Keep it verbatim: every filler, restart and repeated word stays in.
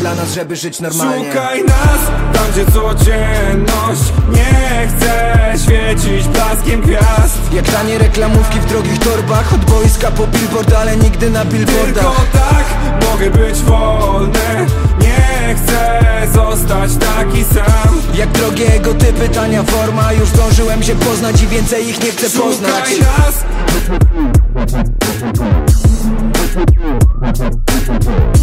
dla nas, żeby żyć normalnie. Szukaj nas tam, gdzie codzienność nie chce świecić blaskiem gwiazd. Jak tanie reklamówki w drogich torbach, od boiska po billboard, ale nigdy na billboardach. Tylko tak mogę być wolny, nie chcę zostać taki sam. Jak drogie ego typy, tania forma, już zdążyłem się poznać i więcej ich nie chcę poznać. Szukaj nas.